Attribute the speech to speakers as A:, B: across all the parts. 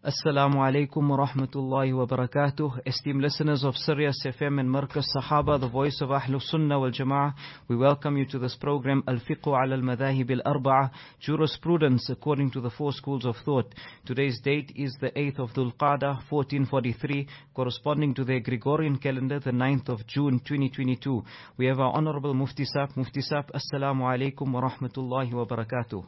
A: Assalamu alaikum wa rahmatullahi wa barakatuh. Esteemed listeners of Sirius FM and Markaz Sahaba, the voice of Ahlul Sunnah wal Jama'ah, we welcome you to this program, Al-Fiqhu ala al-Madhahib al-Arba'a, Jurisprudence according to the four schools of thought. Today's date is the 8th of Dhul Qa'dah, 1443, corresponding to the Gregorian calendar, the 9th of June, 2022. We have our Honorable Mufti Saab. Mufti Saab, Assalamu alaikum wa rahmatullahi wa barakatuh.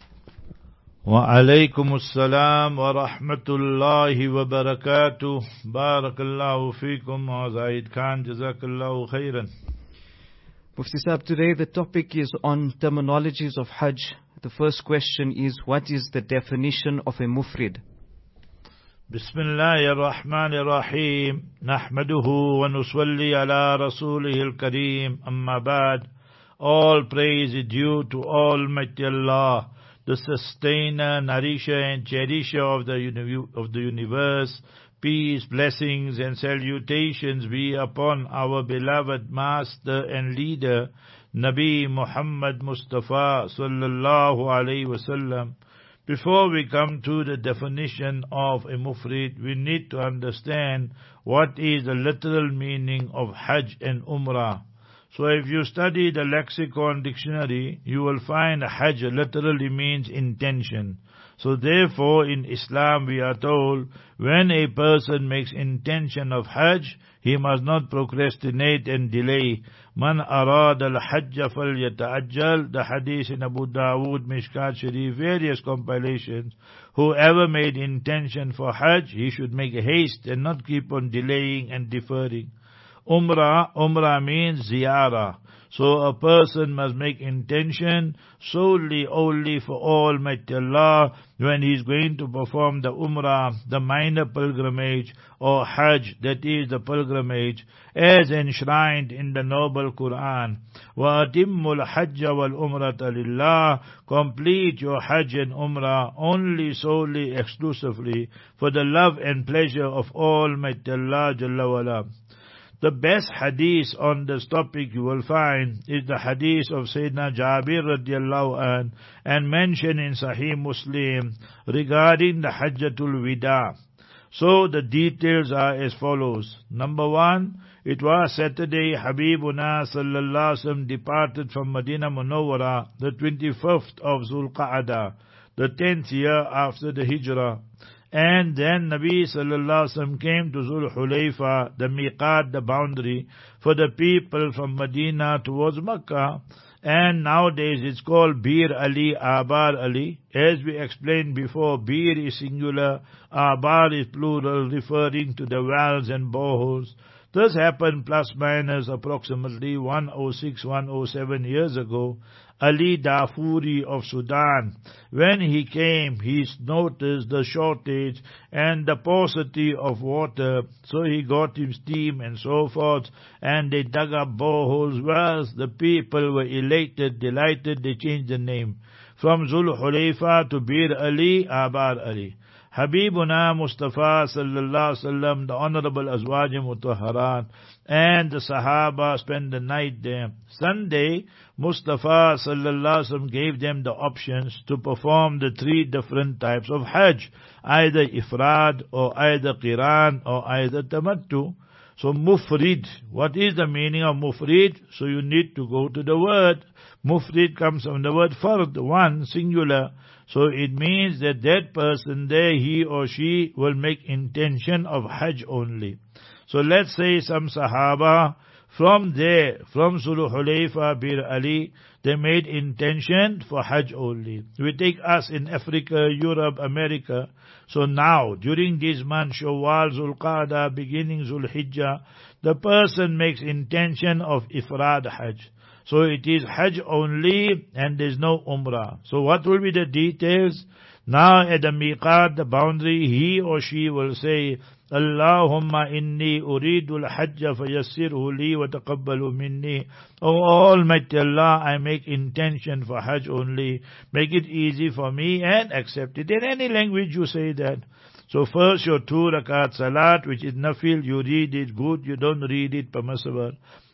B: وعليكم السلام ورحمة الله وبركاته بارك الله فيكم وزايد Khan جزاك الله خيرا.
A: Mufti Saab, today the topic is on terminologies of Hajj. The first question is, what is the definition of a mufrid?
B: بسم الله الرحمن الرحيم نحمده ونصلي على رسوله الكريم أما بعد. All praise is due to Almighty Allah, the sustainer, nourisher and cherisher of the universe. Peace, blessings and salutations be upon our beloved master and leader, Nabi Muhammad Mustafa sallallahu alaihi wasallam. Before we come to the definition of a mufrid, we need to understand what is the literal meaning of Hajj and Umrah. So if you study the lexicon dictionary, you will find Hajj literally means intention. So therefore in Islam we are told, when a person makes intention of Hajj, he must not procrastinate and delay. Man arada al-hajja falyata'ajjal, the hadith in Abu Dawood, Mishkat Sharif, various compilations. Whoever made intention for Hajj, he should make haste and not keep on delaying and deferring. Umrah means ziyarah. So a person must make intention solely only for Almighty Allah when he is going to perform the Umrah, the minor pilgrimage, or Hajj, that is the pilgrimage, as enshrined in the noble Quran. وَأَتِمُّ الْحَجَّ وَالْأُمْرَةَ لِلَّهِ, complete your Hajj and Umrah only, solely, exclusively for the love and pleasure of Almighty Allah Jalla wa'ala. The best hadith on this topic you will find is the hadith of Sayyidina Jabir radiallahu anh and mentioned in Sahih Muslim regarding the Hajjatul Wida. So the details are as follows. Number one, it was Saturday Habibuna sallallahu alaihi wasallam departed from Medina Munawwara, the 25th of Dhul Qa'dah, the 10th year after the Hijrah. And then Nabi sallallahu alaihi wasallam came to Zul Hulayfa, the miqat, the boundary for the people from Medina towards Makkah. And nowadays it's called Bir Ali, Abar Ali. As we explained before, Bir is singular, Abar is plural, referring to the wells and boreholes. This happened plus minus approximately 106-107 years ago. Ali Darfuri of Sudan, when he came, he noticed the shortage and the paucity of water, so he got him steam and so forth, and they dug up boreholes, wells. The people were elated, delighted, they changed the name from Zul Hulayfa to Bir Ali, Abar Ali. Habibuna Mustafa sallallahu alaihi wasallam, the honorable Azwaj Mutahharat, and the Sahaba spent the night there. Sunday, Mustafa sallallahu alaihi wasallam gave them the options to perform the three different types of Hajj, either Ifrad or either Qiran or either Tamattu. So Mufrid, what is the meaning of Mufrid? So you need to go to the word. Mufrid comes from the word Fard, one, singular. So it means that that person there, he or she will make intention of Hajj only. So let's say some Sahaba, from there, from Zul Hulayfa, Bir Ali, they made intention for Hajj only. We take us in Africa, Europe, America. So now, during this month, Shawwal, Zul Qa'dah, beginning Zul Hijjah, the person makes intention of Ifrad Hajj. So it is Hajj only and there is no Umrah. So what will be the details? Now at the miqat, the boundary, he or she will say, Allahumma inni uridul hajja fayassirhu li wa taqabbalu minni. O Almighty Allah, I make intention for Hajj only. Make it easy for me and accept it. In any language you say that. So first your 2 rakat salat, which is nafil, you read it good, you don't read it permissible.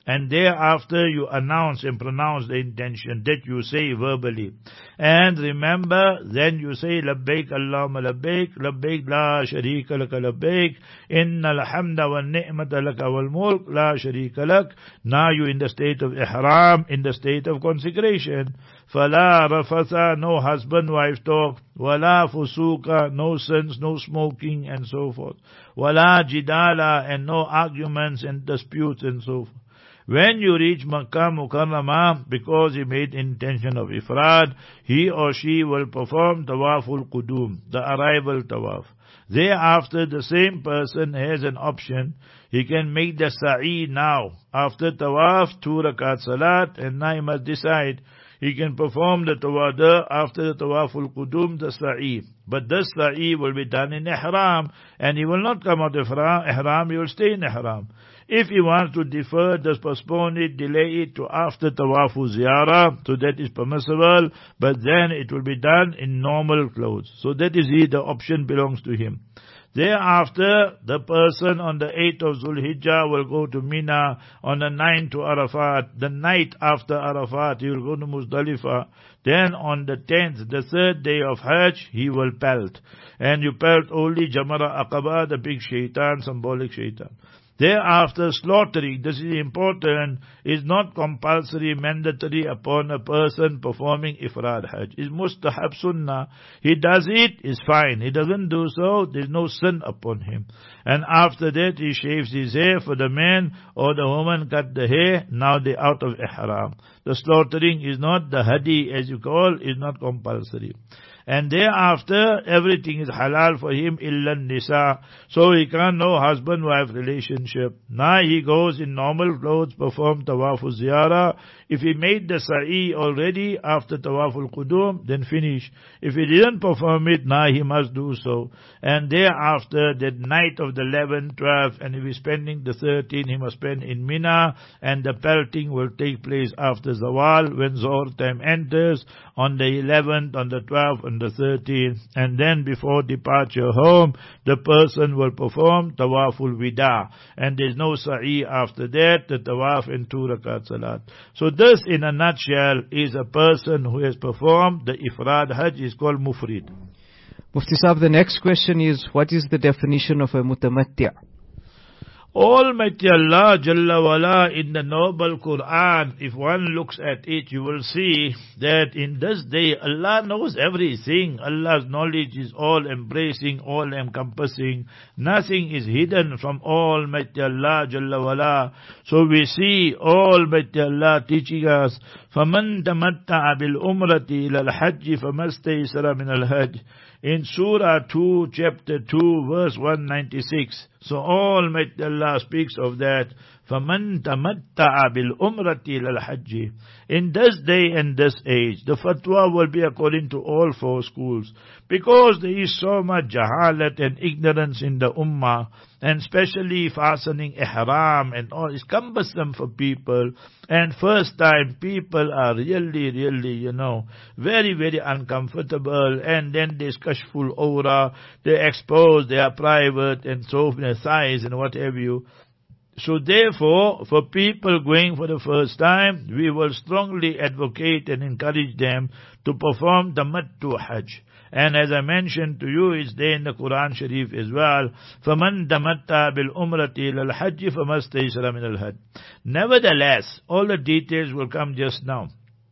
B: and thereafter you announce and pronounce the intention that you say verbally. And remember, then you say, Labbaik Allahumma Labbaik, Labbaik la sharika laka Labbaik, Innal hamda wa ni'mata laka wal mulk la sharika lak. Now you in the state of ihram, in the state of consecration. Fala rafatha, no husband-wife talk. Wala fusuka, no sins, no smoking, and so forth. Wala jidala, and no arguments and disputes and so forth. When you reach Makkah Mukarramah, because he made intention of ifrad, he or she will perform Tawaful Qudum, the arrival Tawaf. Thereafter, the same person has an option. He can make the sa'i now. After Tawaf, 2 rakat salat, and now he must decide. He can perform the tawada after the Tawaful Qudum, the sa'i. But this sa'i will be done in ihram, and he will not come out of ihram, he will stay in ihram. If he wants to defer, just postpone it, delay it to after Tawaful Ziyarah, so that is permissible, but then it will be done in normal clothes. So that is the option belongs to him. Thereafter, the person on the 8th of Zulhijjah will go to Mina, on the 9th to Arafat. The night after Arafat, he will go to Muzdalifah. Then on the 10th, the 3rd day of Hajj, he will pelt. And you pelt only Jamara Aqaba, the big shaitan, symbolic shaitan. Thereafter, slaughtering, this is important, is not compulsory, mandatory upon a person performing Ifrad Hajj. It's mustahab sunnah. He does it, is fine. He doesn't do so, there's no sin upon him. And after that, he shaves his hair. For the man or the woman cut the hair, now they're out of ihram. The slaughtering is not, the hadi as you call, is not compulsory. And thereafter, everything is halal for him, illa nisa. So he can't no husband-wife relationship. Now he goes in normal clothes, perform Tawaful Ziyarah. If he made the sa'i already after Tawaful Qudum, then finish. If he didn't perform it, now he must do so. And thereafter, that night of the 11th, 12th, and if he's spending the 13th, he must spend in Mina, and the pelting will take place after Zawal, when Zohar time enters, on the 11th, on the 12th, on the 13th, and then before departure home, the person will perform Tawaful Wida, and there's no sa'i after that, the Tawaf and 2 rakat salat. So this, in a nutshell, is a person who has performed the Ifrad Hajj, is called Mufrid.
A: Mufti Sahib, the next question is, what is the definition of a mutamatti'?
B: Almighty Allah Jalla wala, in the noble Quran, if one looks at it, you will see that in this day Allah knows everything. Allah's knowledge is all embracing, all encompassing. Nothing is hidden from Almighty Allah Jalla wala. So we see Almighty Allah teaching us, فَمَنْ تَمَتَّعَ بِالْأُمْرَةِ إِلَى الْحَجِّ فَمَسْتَيْسَرَ مِنَ الْحَجِّ. In Surah 2, chapter 2, verse 196. So Almighty Allah speaks of that. فَمَنْ تَمَتَّعَ بِالْأُمْرَةِ إِلَى الْحَجِّ. In this day and this age, the fatwa will be according to all 4 schools. Because there is so much jahalat and ignorance in the ummah, and especially fastening ihram and all is cumbersome for people. And first time people are really, very, very uncomfortable. And then there's kashful aura, they expose their private and so their thighs and what have you. So therefore, for people going for the first time, we will strongly advocate and encourage them to perform Tamattu Hajj. And as I mentioned to you, it's there in the Quran Sharif as well. فَمَنْ تَمَتَّعَ بِالْأُمْرَةِ إِلَى الْحَجِّ فَمَا اسْتَيْسَرَ مِنَ الْهَدْيِ. Nevertheless, all the details will come just now.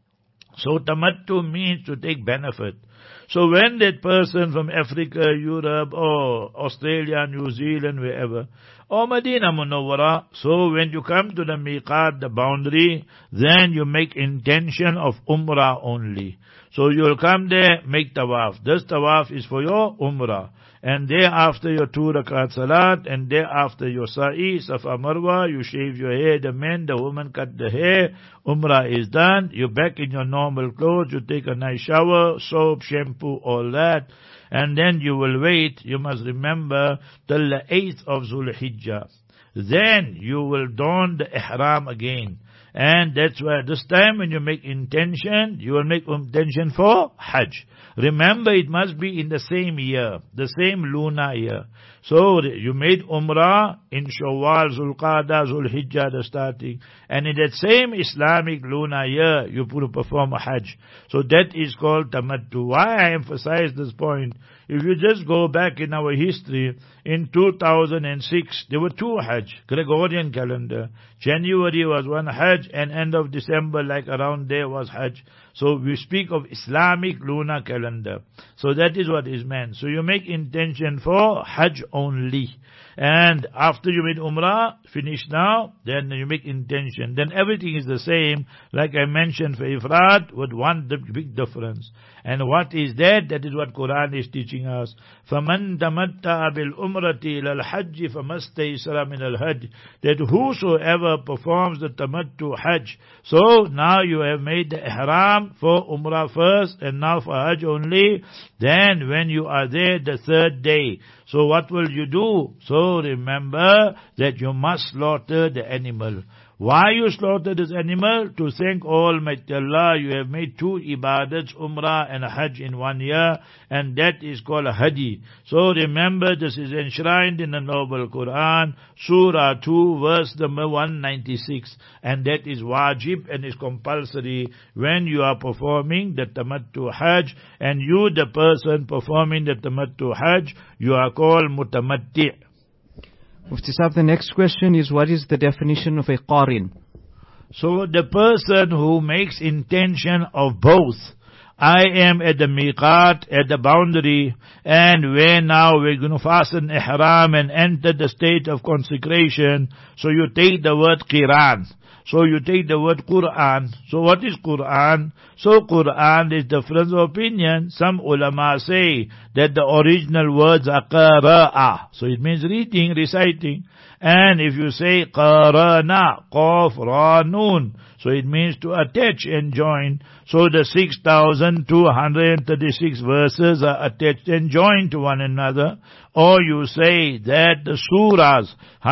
B: So Tamattu means to take benefit. So when that person from Africa, Europe, or Australia, New Zealand, wherever, or Medina Munawwara, so when you come to the miqat, the boundary, then you make intention of umrah only. So you will come there, make tawaf. This tawaf is for your umrah. And thereafter your 2 rakat salat, and thereafter your sa'i, safa marwa, you shave your hair, the men, the woman cut the hair, umrah is done, you're back in your normal clothes, you take a nice shower, soap, shampoo, all that, and then you will wait, you must remember, till the 8th of Zulhijjah. Then you will don the ihram again. And that's why this time when you make intention, you will make intention for Hajj. Remember, it must be in the same year, the same lunar year. So you made Umrah in Shawwal, Zulqa'dah, Zulhijjah, the starting. And in that same Islamic lunar year, you perform a Hajj. So that is called Tamattu. Why I emphasize this point? If you just go back in our history, in 2006, there were two Hajj, Gregorian calendar. January was one Hajj, and end of December, like around there, was Hajj. So we speak of Islamic lunar calendar. So that is what is meant. So you make intention for Hajj only. And after you made Umrah, finish now, then you make intention. Then everything is the same, like I mentioned for Ifrat, with one big difference. And what is that? That is what Quran is teaching us. فَمَنْ تَمَتَّعَ بِالْأُمْرَةِ إِلَى الْحَجِّ فَمَسْتَيْسَرَ مِنَ الْحَجِّ. That whosoever performs the Tamattu Hajj. So now you have made the Ihram for Umrah first, and now for Hajj only. Then when you are there the third day, so what will you do? So remember that you must slaughter the animal. Why you slaughter this animal? To thank Almighty Allah, you have made two ibadats, Umrah and Hajj in 1 year, and that is called a Hadi. So remember, this is enshrined in the Noble Quran, Surah 2, verse number 196, and that is wajib and is compulsory when you are performing the Tamattu Hajj, and you, the person performing the Tamattu Hajj, you are called Mutamatti'.
A: Mufti Sahib, the next question is, what is the definition of a qarin?
B: So the person who makes intention of both. I am at the miqat, at the boundary, and where now we're going to fasten ihram and enter the state of consecration. So you take the word qiran. So you take the word Quran. So what is Quran? So Quran is difference of opinion. Some ulama say that the original words are qara'a. So it means reading, reciting. And if you say qarana, qaf, ra, nun, so it means to attach and join. So the 6,236 verses are attached and joined to one another. Or you say that the surahs,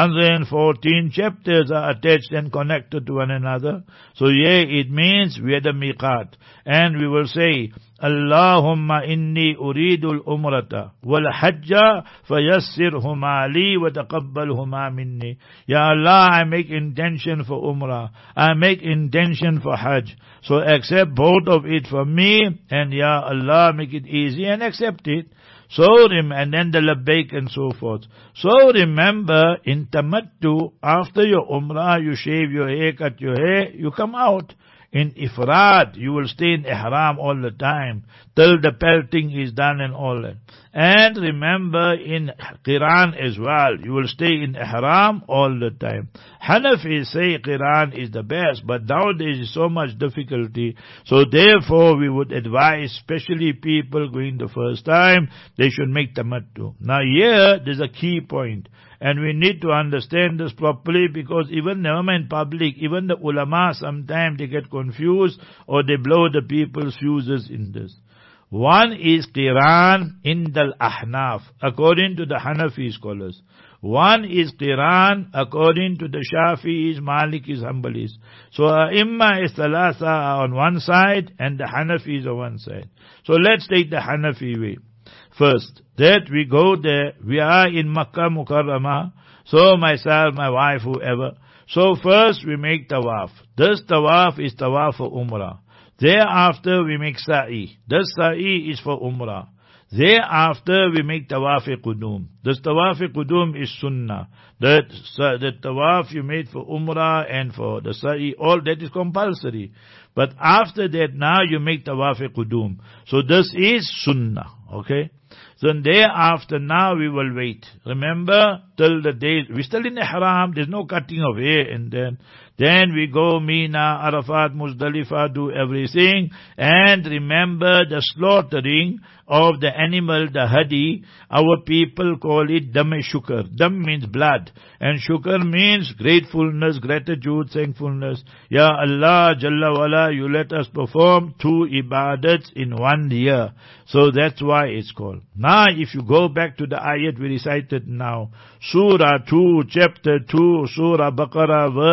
B: 114 chapters are attached and connected to one another. So yeah, it means we are the miqat. And we will say, Allahumma inni uridul umrata wal hajja fayassirhuma li wa taqabbalhuma minni. Ya Allah, I make intention for umrah. I make intention for hajj. So accept both of it from me, and Ya Allah, make it easy and accept it. So, and then the labbaik and so forth. So remember, in tamattu, after your umrah, you shave your hair, cut your hair, you come out. In ifrad, you will stay in ihram all the time, till the pelting is done and all that. And remember, in qiran as well, you will stay in ihram all the time. Hanafis say qiran is the best, but nowadays is so much difficulty. So therefore, we would advise, especially people going the first time, they should make tamattu. Now here, there's a key point. And we need to understand this properly, because even never mind public, even the ulama, sometimes they get confused or they blow the people's fuses in this. One is Qiran Indal Ahnaf, according to the Hanafi scholars. One is Qiran according to the Shafi'is, Malikis, Hanbalis. So Imma is Thalatha on one side and the Hanafis on one side. So let's take the Hanafi way. First, that we go there, we are in Makkah Mukarramah, so myself, my wife, whoever. So first we make tawaf. This tawaf is tawaf for Umrah. Thereafter we make sa'i. This sa'i is for Umrah. Thereafter we make tawaf-e-qudum. This tawaf-e-qudum is sunnah. The tawaf you made for Umrah and for the sa'i, all that is compulsory. But after that now you make tawaf-e-qudum. So this is sunnah. Okay? So thereafter now we will wait. Remember, till the day, we're still in ihram, there's no cutting of hair, and then we go Mina, Arafat, Muzdalifah, do everything, and remember the slaughtering of the animal, the hadi. Our people call it dam-e-shukr. Dam means blood, and shukr means gratefulness, gratitude, thankfulness. Ya Allah, Jalla wala, you let us perform 2 ibadats in 1 year. So that's why it's called. Now, if you go back to the ayat we recited now, Surah 2, chapter 2, Surah Baqarah, verse 190.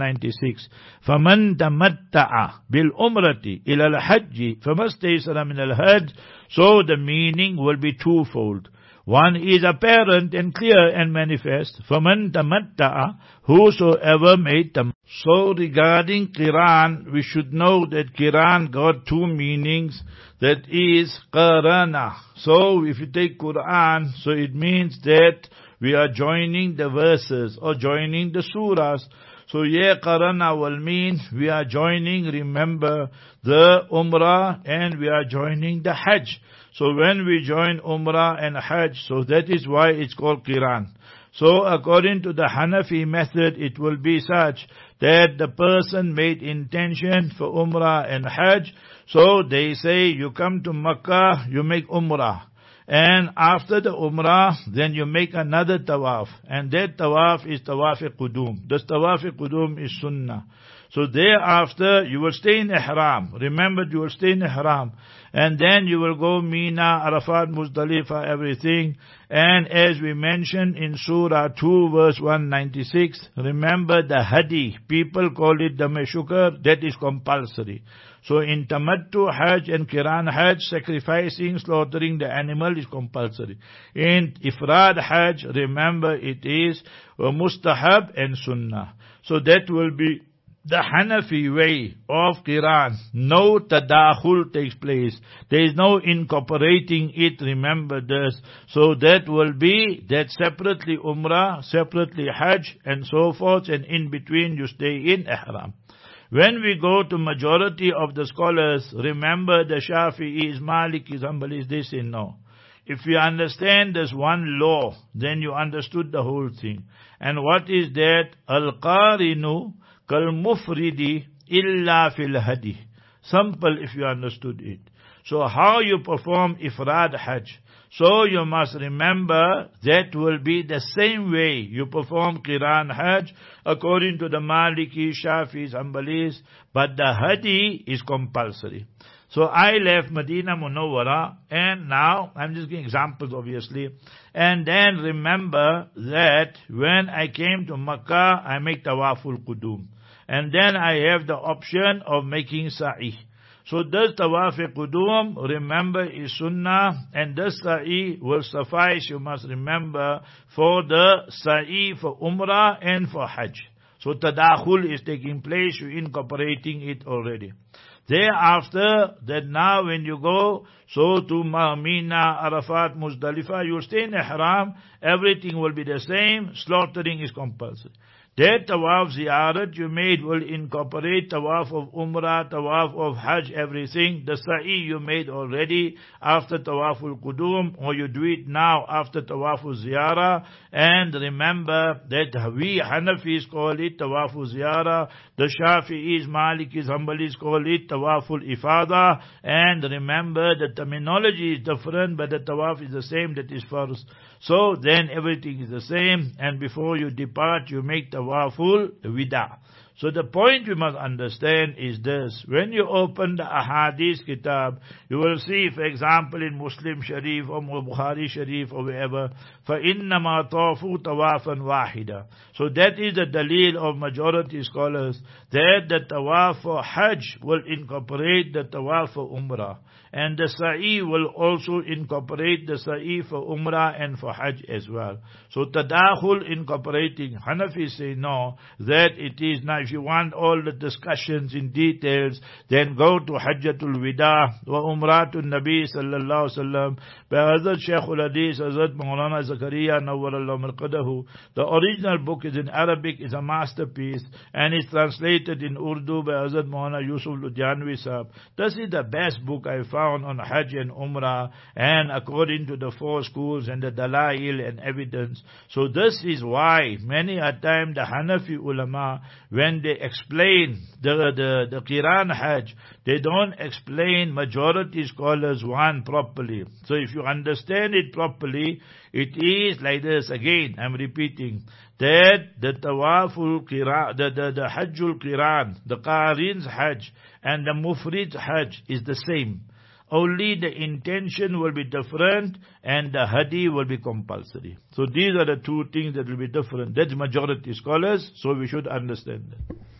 B: 196. فَمَنْ تَمَتَّعَ بِالْأُمْرَةِ إِلَى الْحَجِّ فَمَا اسْتَيْسَرَ مِنَ الْحَجِّ. So the meaning will be twofold. One is apparent and clear and manifest. فَمَنْ تَمَتَّعَ, whosoever made them. So regarding Qiran, we should know that Qiran got two meanings. That is Qarana. So if you take Quran, so it means that we are joining the verses or joining the surahs. So yeah, Qarana will mean we are joining, remember, the Umrah and we are joining the Hajj. So when we join Umrah and Hajj, so that is why it's called Qiran. So according to the Hanafi method, it will be such that the person made intention for Umrah and Hajj. So they say you come to Makkah, you make Umrah. And after the Umrah, then you make another tawaf. And that tawaf is tawaf-e-qudum. This tawaf-e-qudum is sunnah. So thereafter, you will stay in Ihram. Remember, you will stay in Ihram. And then you will go Mina, Arafat, Muzdalifah, everything. And as we mentioned in Surah 2, verse 196, remember the Hadi. People call it the Meshukar. That is compulsory. So in Tamattu Hajj and Qiran Hajj, sacrificing, slaughtering the animal is compulsory. In Ifrad Hajj, remember it is Mustahab and Sunnah. So that will be the Hanafi way of Qiran. No tadakhul takes place. There is no incorporating it, remember this. So that will be that separately Umrah, separately Hajj and so forth, and in between you stay in Ihram. When we go to majority of the scholars, remember the Shafi'is, Malikis, Hanbalis, they say no. If you understand this one law, then you understood the whole thing. And what is that? Al-Qarinu kal-mufridi illa fil hadi. Simple if you understood it. So how you perform Ifrad Hajj? So you must remember that will be the same way you perform Qiran Hajj according to the Maliki, Shafis, Hanbalis, but the Hadi is compulsory. So I left Medina Munawwara, and now I'm just giving examples obviously, and then remember that when I came to Makkah, I make Tawaful Qudum, and then I have the option of making Sa'i. So this Tawaf-e-Qudum, remember, is Sunnah, and this Sa'i will suffice, you must remember, for the Sa'i for Umrah and for Hajj. So Tadakhul is taking place, you're incorporating it already. Thereafter, that now when you go, so to Mina, Arafat, Muzdalifah, you stay in Ihram, everything will be the same, slaughtering is compulsory. That Tawaf Ziyarat you made will incorporate Tawaf of Umrah, Tawaf of Hajj, everything. The Sa'i you made already after Tawaful Qudum, or you do it now after Tawaful Ziyarah. And remember that we Hanafis call it Tawaful Ziyarah, the Shafi'is, Malikis, Hanbalis call it Tawaful Ifada. And remember the terminology is different, but the Tawaf is the same, that is first. So then everything is the same, and before you depart, you make Tawaful Wida. So the point we must understand is this. When you open the Ahadith Kitab, you will see, for example, in Muslim Sharif or Bukhari Sharif or wherever, فَإِنَّمَا طَوْفُوا طَوَافًا وَاحِدًا. So that is the dalil of majority scholars, that the Tawaf for Hajj will incorporate the Tawaf for Umrah. And the Sa'i will also incorporate the Sa'i for Umrah and for Hajj as well. So Tadakhul incorporating, Hanafi say no, that it is not. If you want all the discussions in details, then go to Hajjatul Wida wa Umratul Nabi sallallahu alaihi wasallam by Hazrat Shaykhul Hadith, Hazrat Maulana Zakaria Nawwarallahu Marqadahu. The original book is in Arabic, is a masterpiece, and is translated in Urdu by Hazrat Maulana Yusuf Ludhianvi Sahab. This is the best book I found on Hajj and Umrah, and according to the four schools and the Dalail and evidence. So this is why many a time the Hanafi ulama, when they explain the Qiran Hajj, they don't explain majority scholars one properly. So if you understand it properly, it is like this. Again, I'm repeating that the Tawaful Qiran, the Hajjul Qiran, the Qarin's Hajj and the Mufrid's Hajj is the same. Only the intention will be different and the Hadi will be compulsory. So these are the two things that will be different. That's majority scholars, so we should understand that.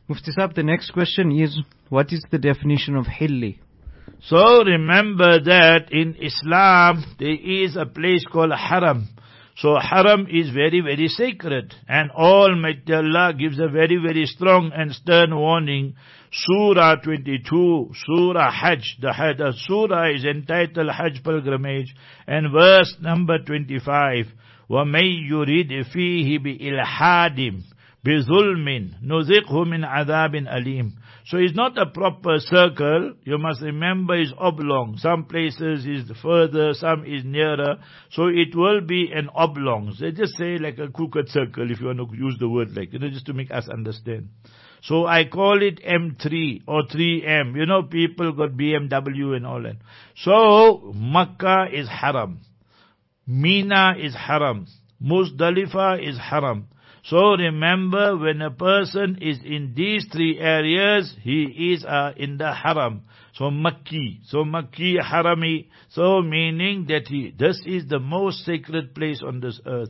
A: Mufti Sahib, the next question is, what is the definition of hilli?
B: So remember that in Islam there is a place called Haram. So Haram is very, very sacred. And Almighty Allah gives a very, very strong and stern warning. Surah 22, Surah Hajj. The surah is entitled Hajj Pilgrimage. And verse number 25. وَمَن يُرِدْ فِيهِ بِإِلْحَادٍ بِظُلْمٍ نُذِقْهُ مِنْ عَذَابٍ أَلِيمٍ. So it's not a proper circle. You must remember it's oblong. Some places is further, some is nearer. So it will be an oblong. They just say like a crooked circle, if you want to use the word like, just to make us understand. So I call it M3 or 3M. People got BMW and all that. So Makkah is haram. Mina is haram. Muzdalifah is haram. So remember, when a person is in these three areas, he is in the haram. So Makki. So Makki, Harami. So meaning that this is the most sacred place on this earth.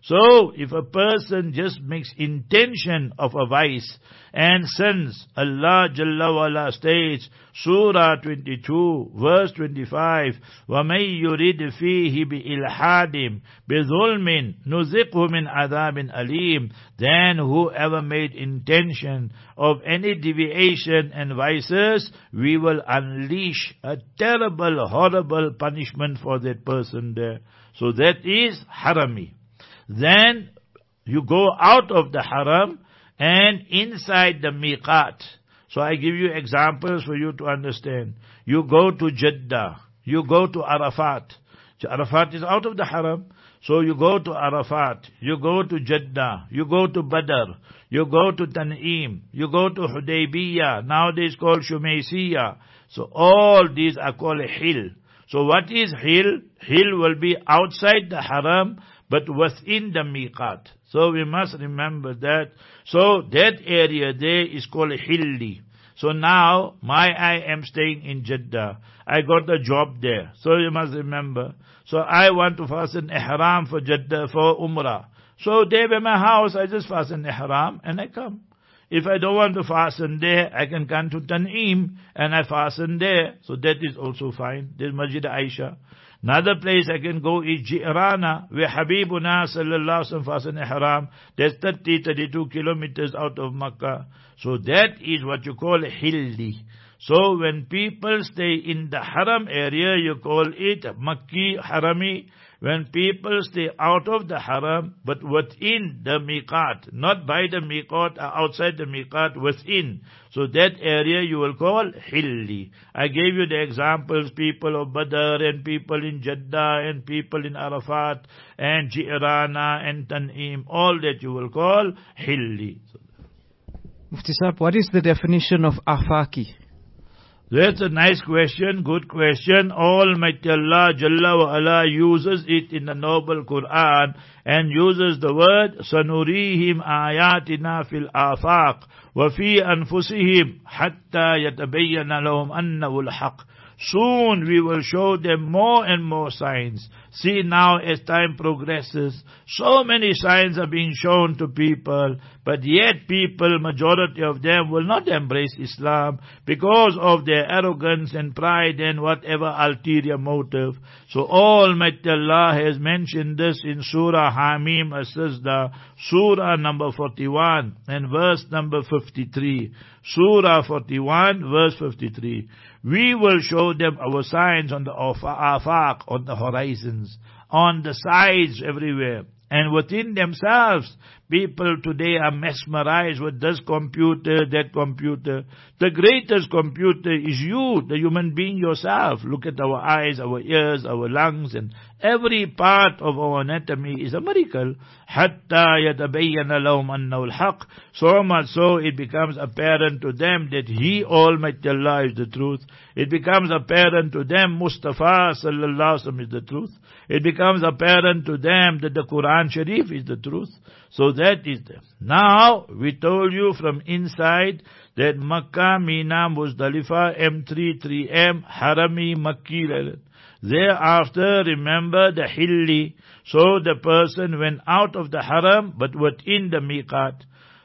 B: So if a person just makes intention of a vice and sins, Allah Jalla wa'ala states, Surah 22, verse 25, وَمَن يُرِدْ فِيهِ بِإِلْحَادٍ بِظُلْمٍ نُذِقْهُ مِنْ عَذَابٍ أَلِيمٍ. Then whoever made intention of any deviation and vices, we will unleash a terrible, horrible punishment for that person there. So that is harami. Then you go out of the haram and inside the miqat. So I give you examples for you to understand. You go to Jeddah. You go to Arafat. Arafat is out of the haram. So you go to Arafat. You go to Jeddah. You go to Badr. You go to Tan'im. You go to Hudaybiyah. Nowadays called Shumaysiyah. So all these are called Hil. So what is Hil? Hil will be outside the haram, but within the miqat. So we must remember that. So that area there is called Hilli. So now, I am staying in Jeddah. I got a job there. So you must remember. So I want to fasten ihram for Jeddah, for Umrah. So there by my house, I just fasten ihram and I come. If I don't want to fasten there, I can come to Tan'im and I fasten there. So that is also fine. There's Masjid Aisha. Another place I can go is Ji'rana, where Habibuna sallallahu alaihi wasallam fasten ihram. That's 32 kilometers out of Makkah. So that is what you call Hilli. So when people stay in the haram area, you call it Makki Harami. When people stay out of the haram, but within the miqat, not by the miqat, outside the miqat, within. So that area you will call Hilli. I gave you the examples, people of Badr and people in Jeddah and people in Arafat and Ji'rana and Tan'im. All that you will call Hilli.
A: Mufti Sahib, what is the definition of afaki?
B: That's a nice question, good question. Almighty Allah Jalla wa Ala uses it in the noble Quran and uses the word Sanurihim ayatina fil afaq wa fi anfusihim hatta yatabayyana lahum annahu al-haq. Soon we will show them more and more signs. See now as time progresses, so many signs are being shown to people, but yet people, majority of them, will not embrace Islam because of their arrogance and pride and whatever ulterior motive. So Almighty Allah has mentioned this in Surah Hamim As-Sajda, Surah number 41 and verse number 53. Surah 41 verse 53. We will show them our signs on the afaq, on the horizons, on the sides everywhere. And within themselves, people today are mesmerized with this computer, that computer. The greatest computer is you, the human being yourself. Look at our eyes, our ears, our lungs, and every part of our anatomy is a miracle. Hatta yatabayyana lahum annahu al-haq. So much so it becomes apparent to them that He, Almighty Allah, is the truth. It becomes apparent to them Mustafa sallallahu alaihi wasallam is the truth. It becomes apparent to them that the Quran Sharif is the truth. So that is them. Now, we told you from inside that Makkah, Mina, Muzdalifah, M3, 3M, Harami, Makki. Thereafter, remember the Hilli. So the person went out of the Haram, but within the Miqat.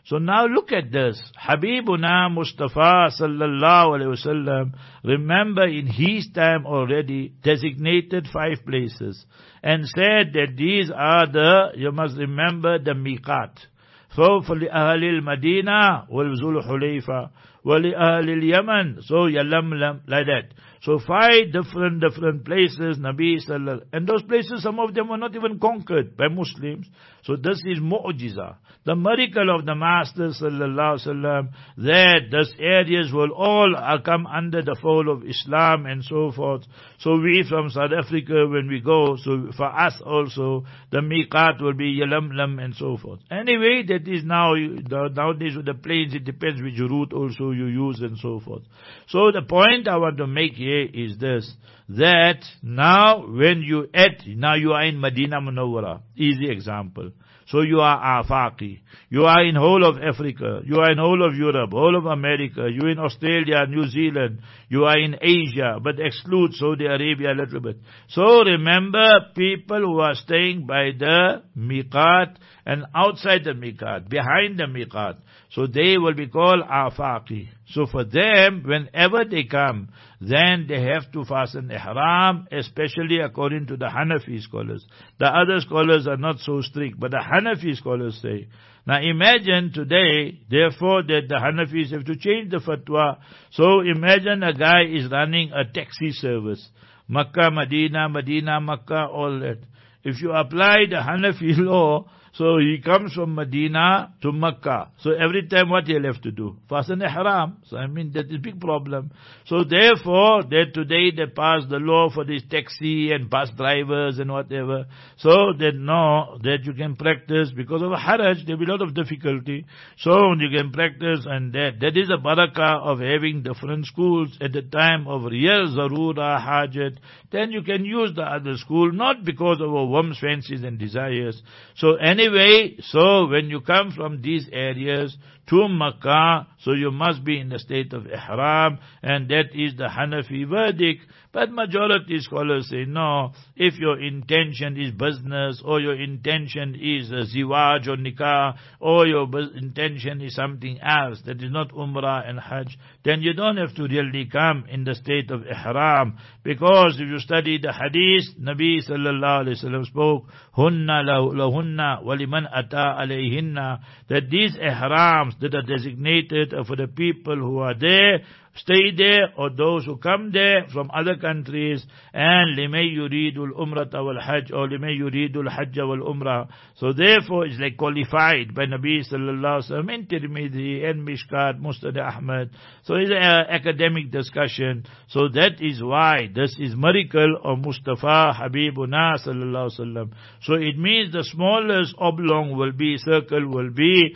B: So now look at this. Habibuna Mustafa sallallahu alaihi wasallam, remember in his time already designated 5 places and said that these are you must remember the miqat. So for the Ahlil Madina wal Zul Hulayfa, wali Ahlil Yaman, so Yalamlam, like that. So 5 different places, Nabi sallallahu, and those places, some of them were not even conquered by Muslims. So this is mu'jiza, the miracle of the Master sallallahu alaihi wasallam, that these areas will all come under the fold of Islam and so forth. So we from South Africa, when we go, so for us also, the miqat will be Yalamlam and so forth. Anyway, that is nowadays with the planes, it depends which route also you use and so forth. So the point I want to make here is this, that now when you are in Medina Munawwara, easy example. So you are Afaqi, you are in whole of Africa, you are in whole of Europe, whole of America, you are in Australia, New Zealand, you are in Asia, but exclude Saudi Arabia a little bit. So remember, people who are staying by the miqat and outside the miqat, behind the miqat, so they will be called Afaqi. So for them, whenever they come, then they have to fasten ihram, especially according to the Hanafi scholars. The other scholars are not so strict, but the Hanafi scholars say. Now imagine today, therefore, that the Hanafis have to change the fatwa. So imagine a guy is running a taxi service. Makkah, Medina, Medina, Makkah, all that. If you apply the Hanafi law, so he comes from Medina to Makkah. So every time what he'll have to do? Fasten ihram. So I mean, that is a big problem. So therefore, that today they passed the law for these taxi and bus drivers and whatever. So they know that you can practice, because of a haraj, there will be a lot of difficulty. So you can practice, and that is a barakah of having different schools at the time of real zarura, hajat. Then you can use the other school, not because of our whims, fancies and desires. So anyway, so when you come from these areas to Makkah, so you must be in the state of ihram, and that is the Hanafi verdict. But majority scholars say, no, if your intention is business, or your intention is ziwaj or nikah, or your intention is something else, that is not umrah and hajj, then you don't have to really come in the state of ihram. Because if you study the hadith, Nabi sallallahu alaihi wasallam spoke, hunna lahunna waliman ata alayhinna, that these ihrams that are designated for the people who are there, stay there, or those who come there from other countries, and limay yuridul umrata wal hajj, or limay yuridul hajj wal umrah. So therefore it's like qualified by Nabi sallallahu alaihi wasallam in Tirmidhi and Mishkat, Musnad Ahmad. So it's an academic discussion. So that is why this is miracle of Mustafa Habibuna sallallahu alaihi wasallam. So it means the smallest oblong will be, circle will be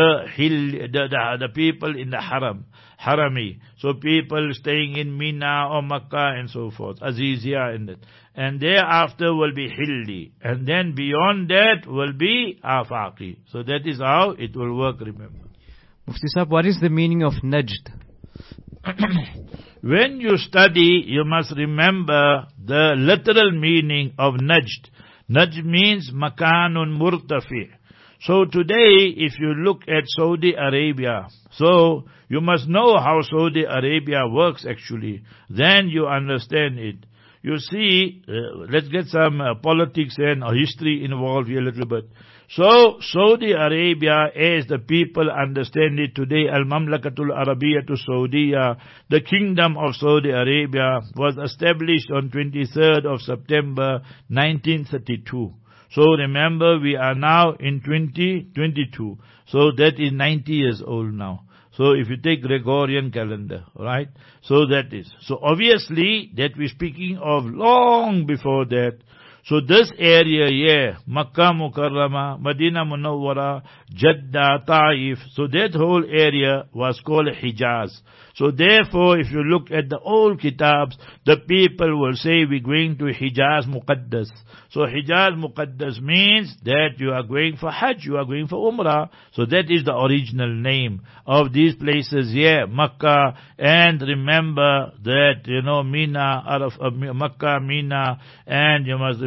B: the people in the Harami. So people staying in Mina or Makkah and so forth, Azizia and that. And thereafter will be Hilli. And then beyond that will be Afaqi. So that is how it will work, remember.
A: Mufti Sahib, what is the meaning of Najd?
B: When you study, you must remember the literal meaning of Najd. Najd means Makanun Murtafi. So today, if you look at Saudi Arabia, so you must know how Saudi Arabia works actually. Then you understand it. You see, let's get some politics and history involved here a little bit. So Saudi Arabia, as the people understand it today, Al-Mamlakatul Arabiyatul Saudiya, the Kingdom of Saudi Arabia, was established on 23rd of September 1932. So remember, we are now in 2022. So that is 90 years old now. So if you take Gregorian calendar, right? So that is. So obviously that we're speaking of long before that. So this area here, Makkah Mukarramah, Medina Munawwara, Jeddah, Taif, so that whole area was called Hijaz. So therefore, if you look at the old kitabs, the people will say we're going to Hijaz Muqaddas. So Hijaz Muqaddas means that you are going for Hajj, you are going for Umrah. So that is the original name of these places here, Makkah. And remember that, Mina, Makkah, Mina, and you must remember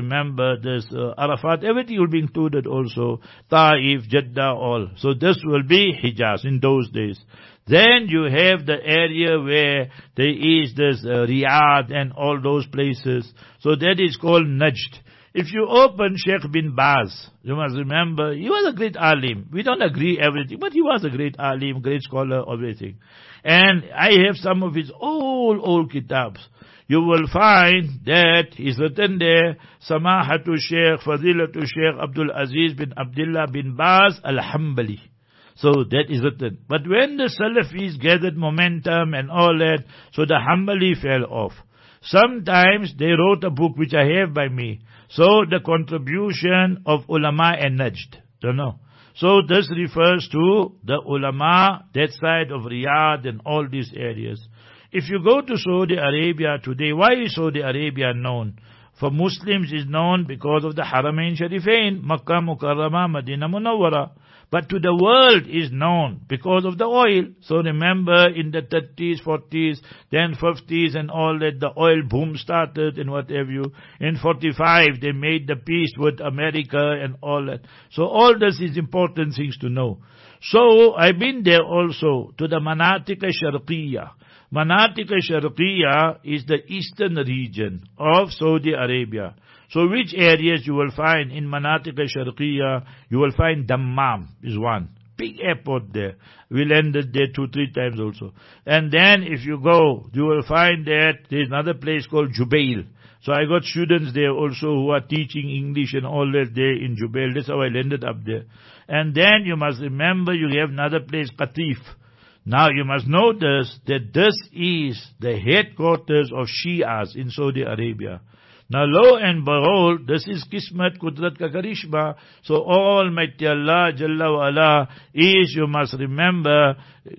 B: remember, this Arafat, everything will be included also. Taif, Jeddah, all. So this will be Hijaz in those days. Then you have the area where there is this Riyadh and all those places. So that is called Najd. If you open Sheikh bin Baz, you must remember, he was a great alim. We don't agree everything, but he was a great alim, great scholar, everything. And I have some of his old kitabs. You will find that he's written there, Samahatu Sheikh, Fadilatu Sheikh Abdul Aziz bin Abdullah bin Baz al-Hanbali. So that is written. But when the Salafis gathered momentum and all that, so the Hanbali fell off. Sometimes they wrote a book which I have by me. So the contribution of ulama and Najd. Don't know. So this refers to the ulama, that side of Riyadh and all these areas. If you go to Saudi Arabia today, why is Saudi Arabia known? For Muslims is known because of the Haramain Sharifain, Makkah Mukarramah, Madinah Munawwara. But to the world is known because of the oil. So remember in the 30s, 40s, then 50s and all that, the oil boom started and what have you. In 45, they made the peace with America and all that. So all this is important things to know. So I've been there also to the Manatik Sharqiyya. Manatik Sharqiyya is the eastern region of Saudi Arabia. So which areas you will find in Manatik Sharqiyya? You will find Dammam is one. Big airport there. We landed there 2-3 times also. And then if you go, you will find that there's another place called Jubail. So I got students there also who are teaching English and all that there in Jubail. That's how I landed up there. And then you must remember you have another place, Qatif. Now you must notice that this is the headquarters of Shias in Saudi Arabia. Now lo and behold, this is Kismat Kudrat Ka Karishma. So Almighty Allah Jalla wa Ala is, you must remember,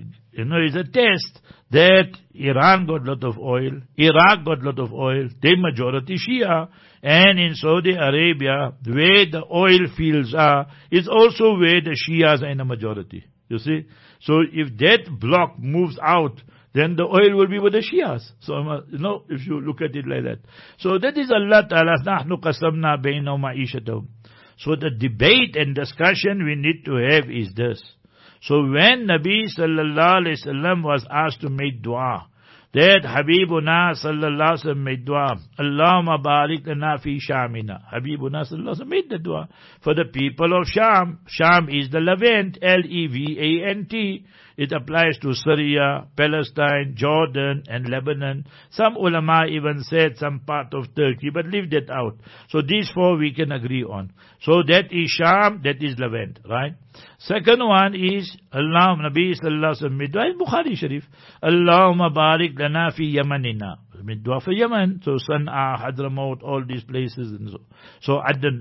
B: is a test that Iran got lot of oil, Iraq got lot of oil, they majority Shia. And in Saudi Arabia, where the oil fields are, is also where the Shias are in a majority. You see? So if that block moves out, then the oil will be with the Shias. So, if you look at it like that. So that is Allah Ta'ala, نَحْنُ قَسَمْنَا بَيْنَهُمْ مَعِيشَتَهُمْ. So the debate and discussion we need to have is this. So when Nabi Sallallahu Alaihi Wasallam was asked to make dua, that Habibuna Sallallahu Alaihi Wasallam made dua, Allahumma barik lana fi Shamina. Habibuna Sallallahu Alaihi Wasallam made the dua for the people of Sham. Sham is the Levant, Levant. It applies to Syria, Palestine, Jordan, and Lebanon. Some ulama even said some part of Turkey, but leave that out. So these four we can agree on. So that is Sham, that is Levant, right? Second one is Allah, Nabi Sallallahu Alaihi Wasallam made dua in Bukhari Sharif. Allahumma barik lana fi Yamanina. Made dua for Yemen. So Sana'a, Hadramaut, all these places and so. So Aden,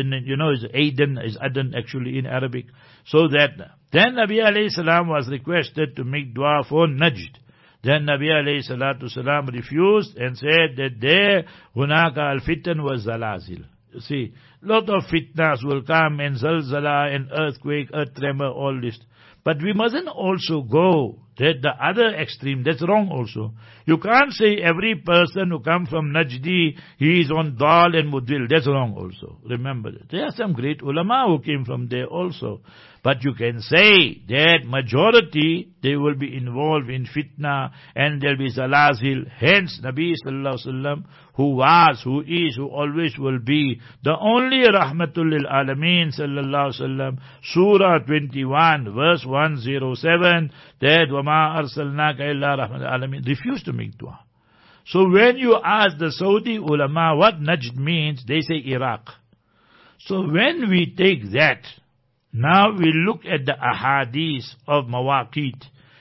B: is Aden, is Aden actually in Arabic. So that, then Nabi alayhi salam was requested to make dua for Najd. Then Nabi alayhi salatu salam refused and said that there, hunaka al-fitan was zalazil. You see, lot of fitnas will come and zalzala and earthquake, earth tremor, all this. But we mustn't also go that the other extreme, that's wrong also. You can't say every person who comes from Najdi, he is on Dal and Mudil. That's wrong also. Remember that. There are some great ulama who came from there also. But you can say that majority, they will be involved in fitna and there will be zalazil. Hence, Nabi Sallallahu Alaihi Wasallam, who was, who is, who always will be, the only Rahmatul Lil Alameen Sallallahu Alaihi Wasallam, Surah 21, verse 107, that وَمَا أَرْسَلْنَاكَ إِلَّا رَحْمَةً لِلْعَالَمِينَ, refused to make dua. So when you ask the Saudi ulama what Najd means, they say Iraq. So when we take that, now we look at the ahadith of mawaqit,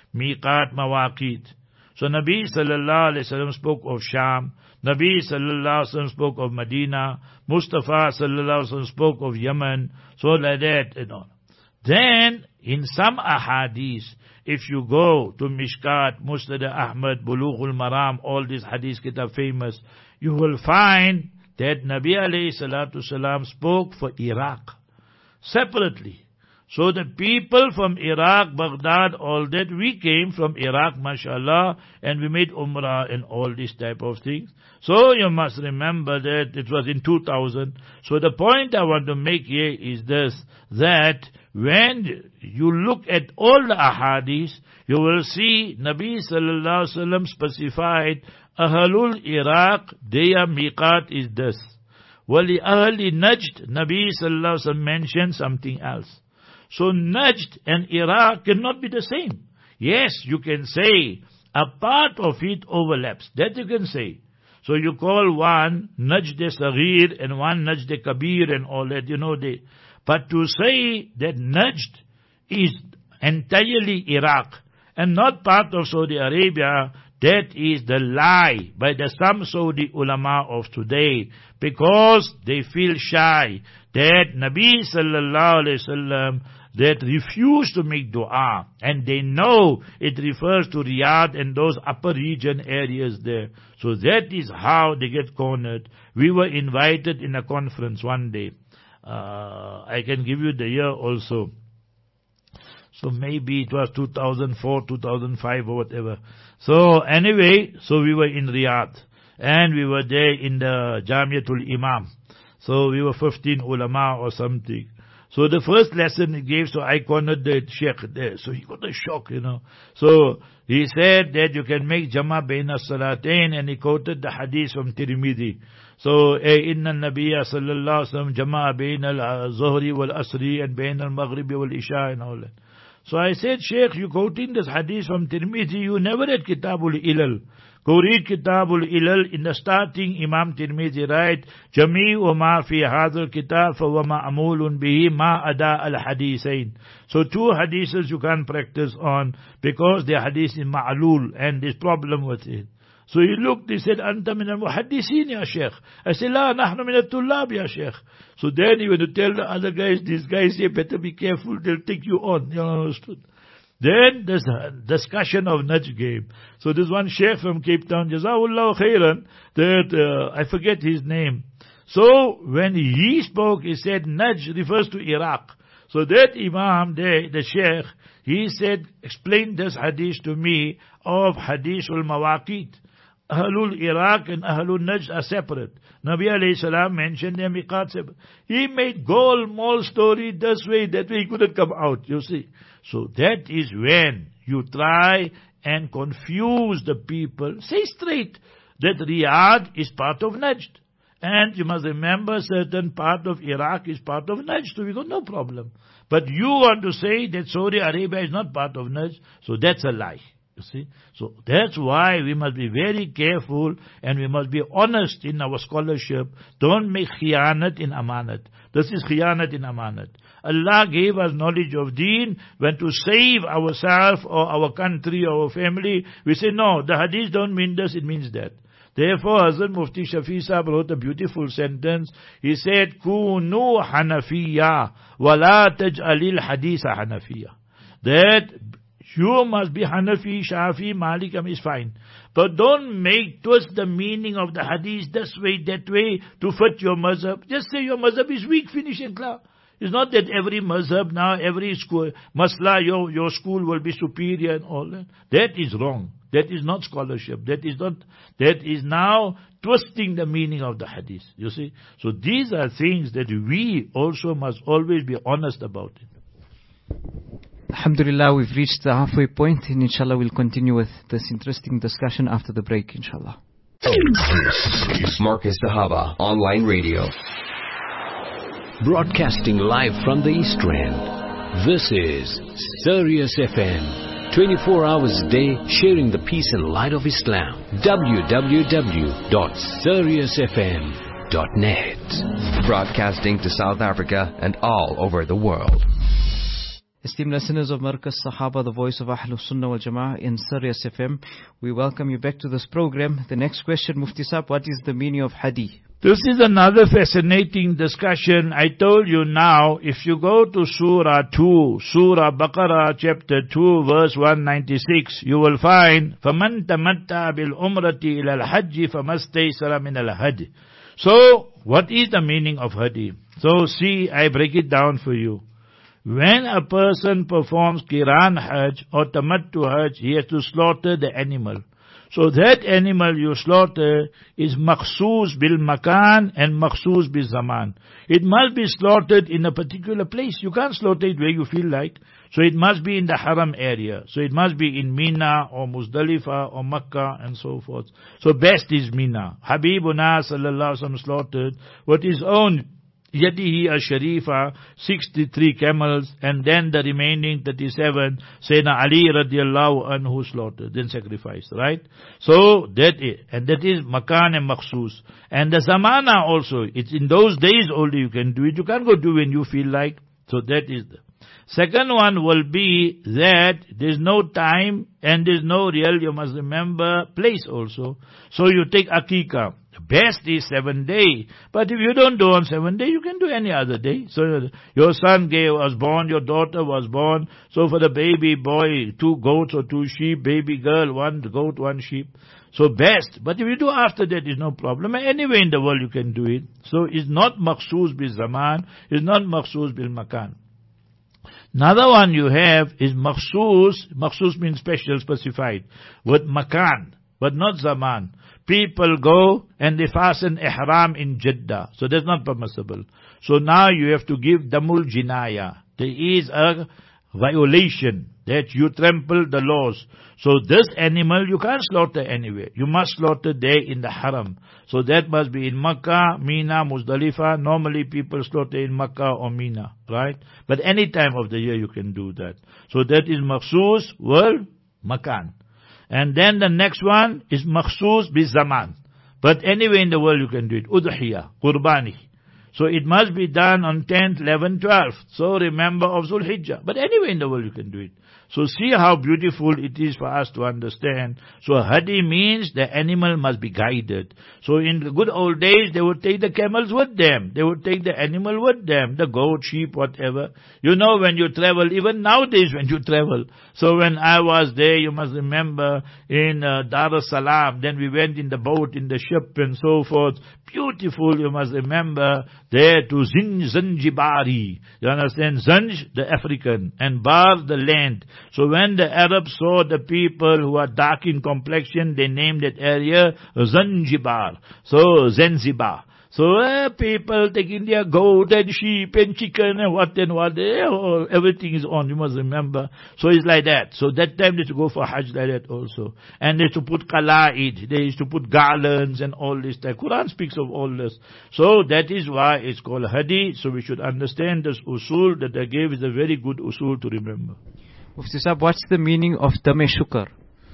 B: miqat mawaqit. So Nabi Sallallahu Alaihi Wasallam spoke of Sham, Nabi Sallallahu Alaihi Wasallam spoke of Medina, Mustafa Sallallahu Alaihi Wasallam spoke of Yemen, so like that and all. Then, in some ahadith, if you go to Mishkat, Musnad Ahmad, Bulughul Maram, all these hadith kitab famous, you will find that Nabi alayhi salatu salam spoke for Iraq separately. So the people from Iraq, Baghdad, all that, we came from Iraq, mashallah, and we made Umrah and all these type of things. So you must remember that it was in 2000. So the point I want to make here is this, that when you look at all the ahadith, you will see Nabi sallallahu alaihi wasallam specified, Ahlul Iraq, their miqat is this. Wali Ahli Najd, Nabi sallallahu alaihi wasallam mentioned something else. So Najd and Iraq cannot be the same. Yes, you can say a part of it overlaps. That you can say. So you call one Najd-e-Saghir and one Najd-e-Kabir and all that, But to say that Najd is entirely Iraq and not part of Saudi Arabia, that is the lie by some Saudi ulama of today, because they feel shy that Nabi sallallahu alaihi wasallam that refused to make dua, and they know it refers to Riyadh and those upper region areas there. So that is how they get cornered. We were invited in a conference one day. I can give you the year also. So maybe it was 2004, 2005 or whatever. So anyway, so we were in Riyadh, and we were there in the Jamiatul Imam. So we were 15 ulama or something. So the first lesson he gave, so I cornered the sheikh there. So he got a shock, So he said that you can make jama baina salatain, and he quoted the hadith from Tirmidhi. So, inna nabiyya sallallahu alaihi wasallam jama baina al-zuhri wal-asri and baina al-maghribi wal-isha and all that. So I said, Sheikh, you quoting this hadith from Tirmidhi, you never read Kitabul Ilal. Go read Kitabul Ilal. In the starting, Imam Tirmidhi write, Jami'u ma fi hadhal kitab fa wa ma'amulun bihi ma ada al-hadithain. So 2 hadiths you can't practice on because the hadith is ma'alul and there's problem with it. So he looked, he said, Anta min al-muhaddisin ya Sheikh. I said, La, nahnu min al-tullab ya Sheikh. So then he went to tell the other guys, these guys say, better be careful, they'll take you on. You understood? Then there's a discussion of Najd game. So there's one Sheikh from Cape Town, Jazahullah khairan, that I forget his name. So when he spoke, he said Najd refers to Iraq. So that Imam there, the Sheikh, he said, explain this hadith to me of Hadith al-Mawaqit. Ahlul Iraq and Ahlul Najd are separate. Nabi alayhi salam mentioned their miqat separate. He made goal-mall story this way, that way he couldn't come out, you see. So that is when you try and confuse the people. Say straight that Riyadh is part of Najd. And you must remember certain part of Iraq is part of Najd, so we got no problem. But you want to say that Saudi Arabia is not part of Najd, so that's a lie. You see? So that's why we must be very careful and we must be honest in our scholarship. Don't make khiyanat in amanat. This is khiyanat in amanat. Allah gave us knowledge of deen. When to save ourselves or our country or our family, we say, no, the hadith don't mean this, it means that. Therefore, Hazrat Mufti Shafi Sahib wrote a beautiful sentence. He said, Kunu Hanafiya wa la taj'alil haditha Hanafiya. That you must be Hanafi, Shafi, Malikam is fine. But don't twist the meaning of the hadith this way, that way, to fit your mazhab. Just say your mazhab is weak, finish and clear. It's not that every mazhab now, every school, masla, your school will be superior and all that. That is wrong. That is not scholarship. That is now twisting the meaning of the hadith. You see? So these are things that we also must always be honest about it.
A: Alhamdulillah, we've reached the halfway point, and inshallah we'll continue with this interesting discussion after the break, inshallah.
C: This is Marcus Sahaba Online Radio. Broadcasting live from the East End. This is Sirius FM. 24 hours a day, sharing the peace and light of Islam. www.siriusfm.net. Broadcasting to South Africa and all over the world.
A: Esteemed listeners of Markaz Sahaba, the voice of Ahlul Sunnah wal Jama'ah in Sirius FM, we welcome you back to this program. The next question, Mufti Sahab, what is the meaning of Hadi?
B: This is another fascinating discussion. I told you now, if you go to Surah 2, Surah Baqarah chapter 2 verse 196, you will find, فَمَنْ تَمَتَّعَ بِالْعُمْرَةِ إِلَى الْحَجِّ فَمَسْتَيْسَرَ مِنَ الْهَدِي. So, what is the meaning of Hadi? So, see, I break it down for you. when a person performs Qiran Hajj or Tamattu Hajj, he has to slaughter the animal. So that animal you slaughter is makhsoos bil makan and makhsoos bil zaman. It must be slaughtered in a particular place. You can't slaughter it where you feel like. So it must be in the haram area. So it must be in Mina or Muzdalifah or Makkah and so forth. So best is Mina. Habibuna sallallahu alaihi wasallam slaughtered what is owned Yadihi al-Sharifa, 63 camels, and then the remaining 37, Sayyidina Ali radiallahu anhu slaughtered, then sacrificed, right? So, that is Makan and Makhsus. And the Zamana also, it's in those days only you can do it. You can't go do when you feel like. So that is the second one will be that there's no time and there's no real, you must remember, place also. So you take Akika. The best is 7 days. But if you don't do on 7 days, you can do any other day. So your son was born, your daughter was born. So for the baby boy, 2 goats or 2 sheep. Baby girl, 1 goat, 1 sheep. So best. But if you do after that, it's no problem. Anywhere in the world you can do it. So it's not makhsoos bil zaman. It's not makhsoos bil makan. Another one you have is makhsoos. Makhsoos means special, specified. With makan, but not zaman. People go and they fasten ihram in Jeddah. So that's not permissible. So now you have to give damul jinaya. There is a violation that you trample the laws. So this animal you can't slaughter anywhere. You must slaughter there in the haram. So that must be in Makkah, Mina, Muzdalifah. Normally people slaughter in Makkah or Mina, right? But any time of the year you can do that. So that is makhsoos wal makan. And then the next one is makhsoos bi zaman. But anywhere in the world you can do it. Udhiyah, Qurbani. So it must be done on 10th, 11th, 12th. So remember of Zul Hijjah. But anywhere in the world you can do it. So see how beautiful it is for us to understand. So hadi means the animal must be guided. So in the good old days, they would take the camels with them. They would take the animal with them, the goat, sheep, whatever. You know when you travel, even nowadays when you travel. So when I was there, you must remember in Dar es Salaam, then we went in the boat, in the ship and so forth. Beautiful, you must remember, there to Zanjibari. You understand? Zanj, the African, and Bar, the land. So when the Arabs saw the people who are dark in complexion, they named that area Zanzibar. So Zanzibar. So people taking their goat and sheep and chicken and what, everything is on, you must remember. So it's like that. So that time they used to go for Hajj like that also. And they used to put qala'id, they used to put garlands and all this. The Quran speaks of all this. So that is why it's called hadi. So we should understand this usul that I gave is a very good usul to remember.
A: Mufti Sahab, what's the meaning of Dam-e Shukr?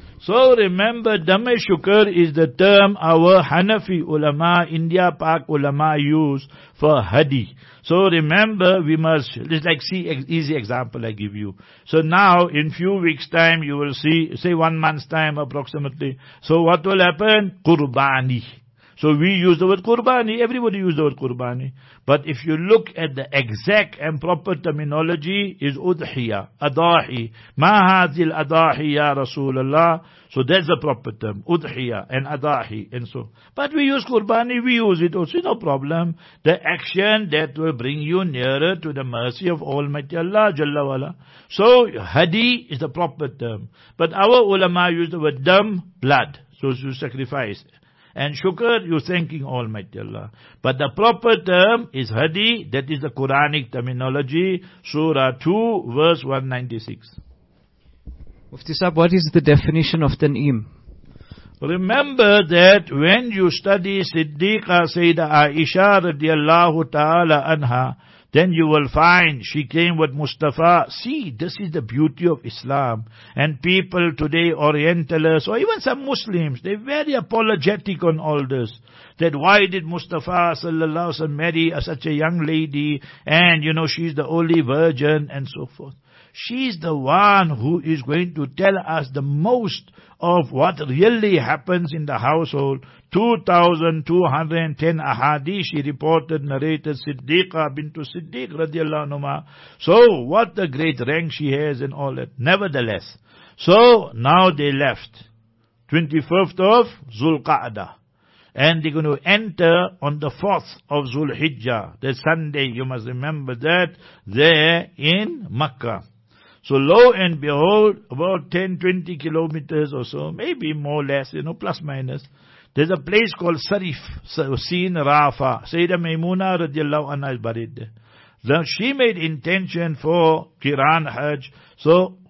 B: So remember, Dam-e Shukr is the term our Hanafi ulama, India Pak ulama use for hadi. So remember, we must, let's like see easy example I give you. So now, in few weeks time, you will see, say 1 month's time approximately. So what will happen? Qurbani. So we use the word Qurbani, everybody use the word Qurbani. But if you look at the exact and proper terminology is Udhiyah, Adahi. Ma hadhil Adahi ya Rasulullah. So that's the proper term, Udhiyah and Adahi and so. But we use Qurbani, we use it also, no problem. The action that will bring you nearer to the mercy of Almighty Allah Jalla wala. So hadi is the proper term. But our ulama use the word dam, blood. So to sacrifice. And shukr, you're thanking Almighty Allah. But the proper term is hadi, that is the Quranic terminology, Surah 2, verse 196.
A: Mufti Sahab, what is the definition of Tan'im?
B: Remember that when you study Siddiqa Sayyida Aisha radiallahu ta'ala anha, then you will find she came with Mustafa. See, this is the beauty of Islam. And people today, Orientalists, or even some Muslims, they're very apologetic on all this. That why did Mustafa sallallahu alaihi wasallam marry such a young lady, and she's the only virgin, and so forth. She's the one who is going to tell us the most of what really happens in the household. 2,210 ahadith she reported, narrated Siddiqa bintu Siddiq radiallahu anha. So what a great rank she has and all that. Nevertheless, so now they left 25th of Zulqa'dah. And they're going to enter on the 4th of Zulhijjah, the Sunday, you must remember that, there in Makkah. So lo and behold, about 10-20 kilometers or so, maybe more or less, plus minus, there's a place called Sarif, Seen Rafa. Sayyidah Maimuna radiallahu anha is buried there. Now she made intention for Qiran Hajj, so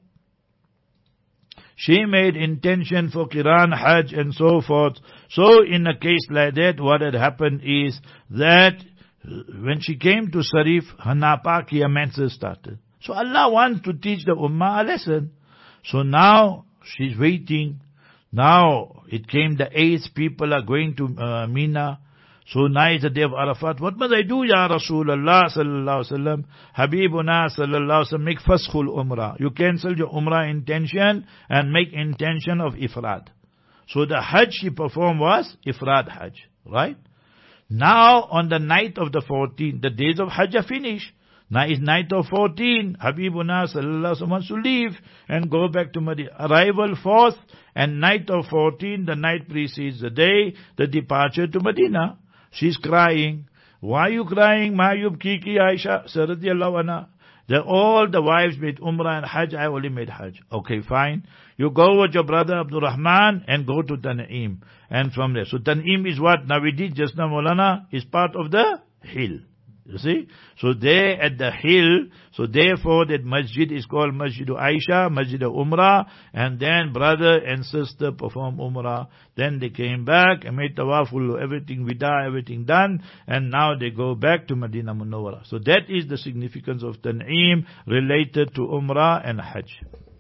B: she made intention for Qiran Hajj and so forth. So in a case like that, what had happened is that when she came to Sarif, her napakiya menses started. So Allah wants to teach the Ummah a lesson. So now she's waiting. Now it came the 8th, people are going to Mina. So now is the day of Arafat. What must I do, Ya Rasulullah sallallahu alaihi wasallam? Habibuna sallallahu alaihi wasallam, make faskhul umrah. You cancel your umrah intention and make intention of ifrad. So the Hajj she performed was ifrad Hajj, right? Now on the night of the 14th, the days of Hajj are finished. Now is night of 14. Habibuna sallallahu alaihi wasallam wants to leave and go back to Medina. Arrival 4th and night of 14, the night precedes the day, the departure to Medina. She's crying. Why are you crying? Mayub Kiki Aisha radiyallahu anha. All the wives made Umrah and Hajj. I only made Hajj. Okay, fine. You go with your brother Abdul Rahman and go to Tan'im. And from there. So Tan'im is what? Now we did just now, Maulana, is part of the hill. You see? So there at the hill, so therefore that masjid is called Masjid Aisha, Masjid Umrah, and then brother and sister perform Umrah. Then they came back and made tawaful, everything vida, everything done, and now they go back to Medina Munawwara. So that is the significance of Tan'im related to Umrah and Hajj.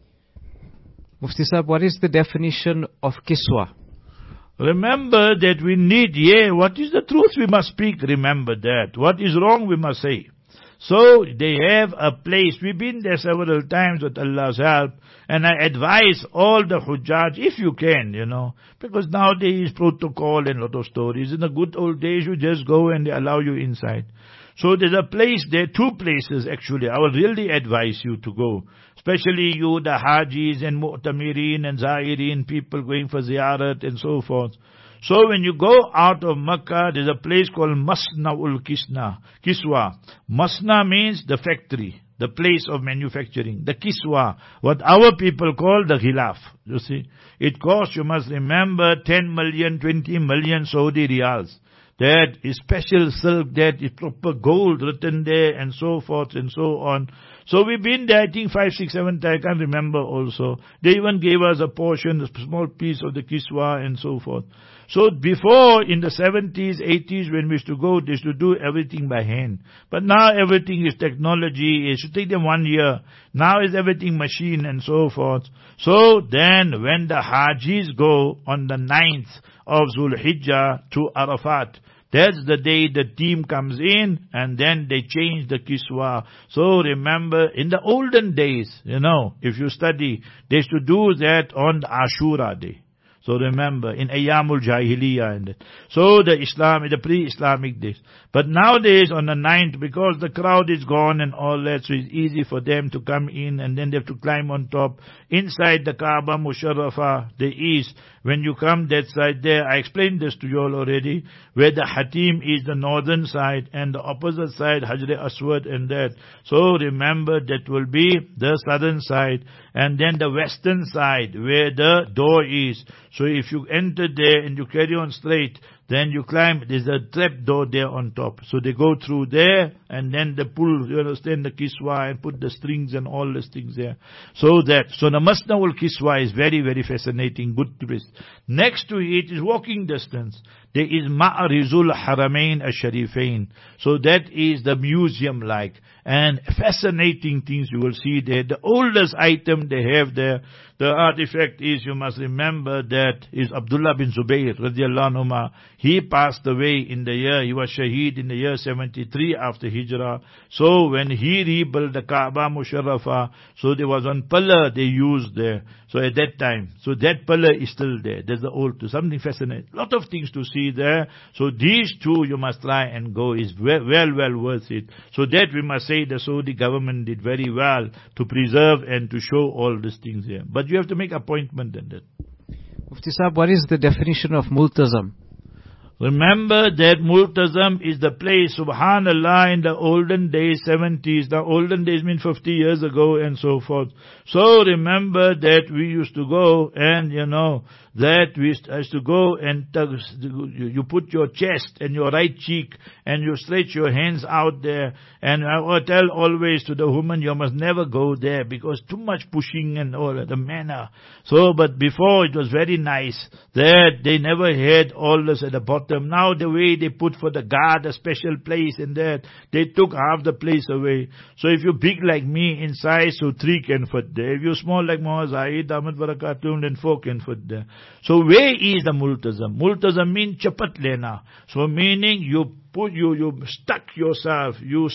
A: Mufti Sahib, what is the definition of Kiswa?
B: Remember that we need, what is the truth we must speak, remember that. What is wrong we must say. So they have a place, we've been there several times with Allah's help, and I advise all the Hujjaj, if you can, because nowadays protocol and lot of stories. In the good old days you just go and they allow you inside. So there's a place, there are 2 places actually, I would really advise you to go. Especially you, the Hajis and Mu'tamirin and Zairin, people going for ziyarat and so forth. So when you go out of Makkah, there's a place called Masna'ul Kiswa. Masna means the factory, the place of manufacturing. The Kiswa, what our people call the Khilaf. You see, it costs, you must remember, 10 million, 20 million Saudi riyals. That is special silk, that is proper gold written there and so forth and so on. So we've been there, I think 5, 6, 7 times, I can't remember also. They even gave us a portion, a small piece of the Kiswa and so forth. So before, in the 70s, 80s, when we used to go, they used to do everything by hand. But now everything is technology, it should take them 1 year. Now is everything machine and so forth. So then, when the Hajis go on the 9th of Zulhijjah to Arafat, that's the day the team comes in and then they change the Kiswa. So remember, in the olden days, if you study, they used to do that on the Ashura day. So remember, in Ayyamul Jahiliyyah and that. So the pre-Islamic days. But nowadays on the 9th, because the crowd is gone and all that, so it's easy for them to come in and then they have to climb on top. Inside the Kaaba Musharrafah, the east, when you come that side there, I explained this to you all already, where the Hatim is the northern side and the opposite side, Hajr Aswad and that. So remember, that will be the southern side and then the western side where the door is. So if you enter there and you carry on straight, then you climb, there's a trap door there on top. So they go through there and then they pull, you understand, the Kiswa and put the strings and all these things there. So the Masna'ul Kiswa is very, very fascinating, good twist. Next to it is walking distance. There is Ma'arizul Haramain Ash-Sharifain. So that is the museum like. And fascinating things you will see there. The oldest item they have there, the artifact is, you must remember, that is Abdullah bin Zubayr radiallahu anhu. He passed away in the year, he was shaheed in the year 73 after Hijrah. So when he rebuilt the Kaaba Musharrafah, so there was one pillar they used there. So at that time, so that pillar is still there. There's the old, something fascinating. Lot of things to see there. So these 2 you must try and go, is well worth it. So that we must say the Saudi government did very well to preserve and to show all these things here. But you have to make appointment in that.
A: Mufti Sahib, what is the definition of multazam?
B: Remember that Multazam is the place, subhanallah, in the olden days, 70s, the olden days mean 50 years ago and so forth. So remember that we used to go and, that we used to go and you put your chest and your right cheek and you stretch your hands out there. And I will tell always to the woman, you must never go there because too much pushing and all the manner. So, but before it was very nice that they never had all this at the bottom. Now the way they put for the guard a special place and that, they took half the place away. So if you're big like me in size, so 3 can fit there. If you're small like Muhammad Zahid, Ahmad Barakatun, then 4 can fit there. So where is the multazam? Multazam means chapat lena. So meaning you stick yourself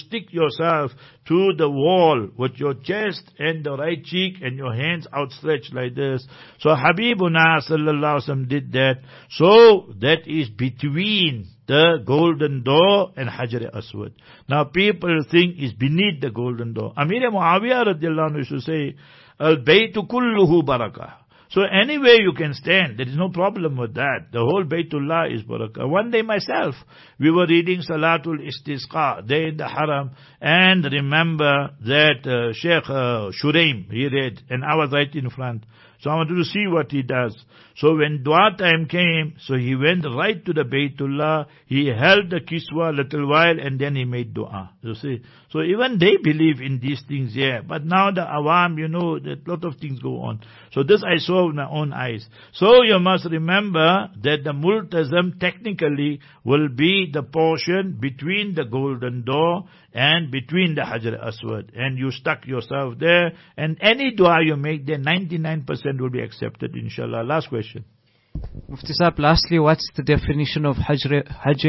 B: to the wall with your chest and the right cheek and your hands outstretched like this. So Habibuna sallallahu alaihi wasallam did that. So that is between the golden door and Hajar Aswad. Now people think it's beneath the golden door. Amir Muawiyah radiallahu anhu used to say, Al-Baytu kulluhu barakah. So anywhere you can stand, there is no problem with that. The whole Baytullah is barakah. One day myself, we were reading Salatul Istisqa there in the Haram, and remember that Sheikh Shuraim, he read, and I was right in front. So I wanted to see what he does. So when dua time came, so he went right to the Baytullah, he held the kiswa a little while, and then he made dua. You see? So even they believe in these things here. But now the awam, that lot of things go on. So this I saw with my own eyes. So you must remember that the multazam technically will be the portion between the golden door and between the Hajar Aswad. And you stuck yourself there, and any dua you make there, 99% will be accepted, inshallah. Last question.
A: Mufti Sahib, lastly, what's the definition of Hajj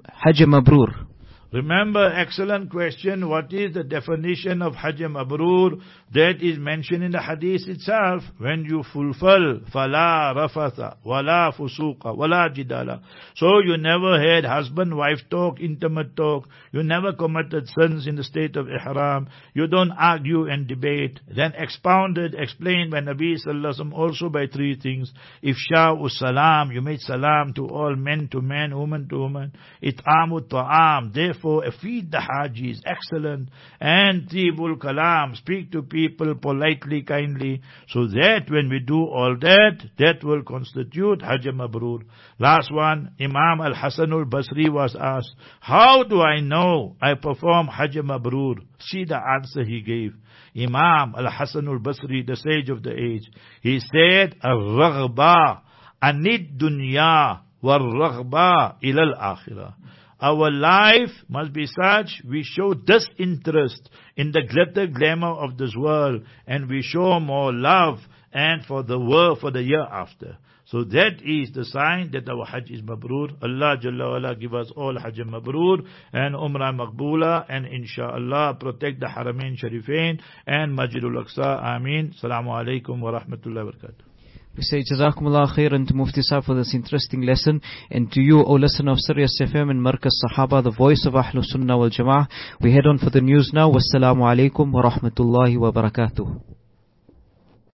A: Mabrur?
B: Remember, excellent question. What is the definition of Hajj Mabrur? That is mentioned in the hadith itself. When you fulfill, fala rafatha, wala fusuqa, wala jidala. So you never had husband-wife talk, intimate talk. You never committed sins in the state of ihram. You don't argue and debate. Then explained by Nabi Sallallahu Alaihi Wasallam also by 3 things. Ifsha'u salam, you made salam to all, men to men, woman to woman. It'amu ta'am, therefore feed the Hajis, excellent. And tibul kalam, speak to people politely, kindly. So that when we do all that, that will constitute Hajj Mabrur. Last one, Imam Al-Hasan Al-Basri was asked, how do I know I perform Hajj Mabrur? See the answer he gave. Imam Al-Hasan Al-Basri, the sage of the age, he said, Al-Raghba anid dunya wal-Raghba ilal akhirah. Our life must be such, we show disinterest in the glitter glamour of this world, and we show more love and for the world, for the year after. So that is the sign that our Hajj is Mabrur. Allah Jalla wa'ala give us all Hajj Mabrur and Umrah Maqbula, and inshaAllah protect the Haramain Sharifain and Masjidul Aqsa. Ameen. Assalamu alaikum wa rahmatullahi wa barakatuh.
A: We say Jazakumullah khairan to Mufti Sahib for this interesting lesson, and to you, O listener of Sirius FM and Markaz Sahaba, the voice of Ahlus Sunnah wal Jama'ah. We head on for the news now. Wassalamu alaikum wa rahmatullahi wa barakatuh.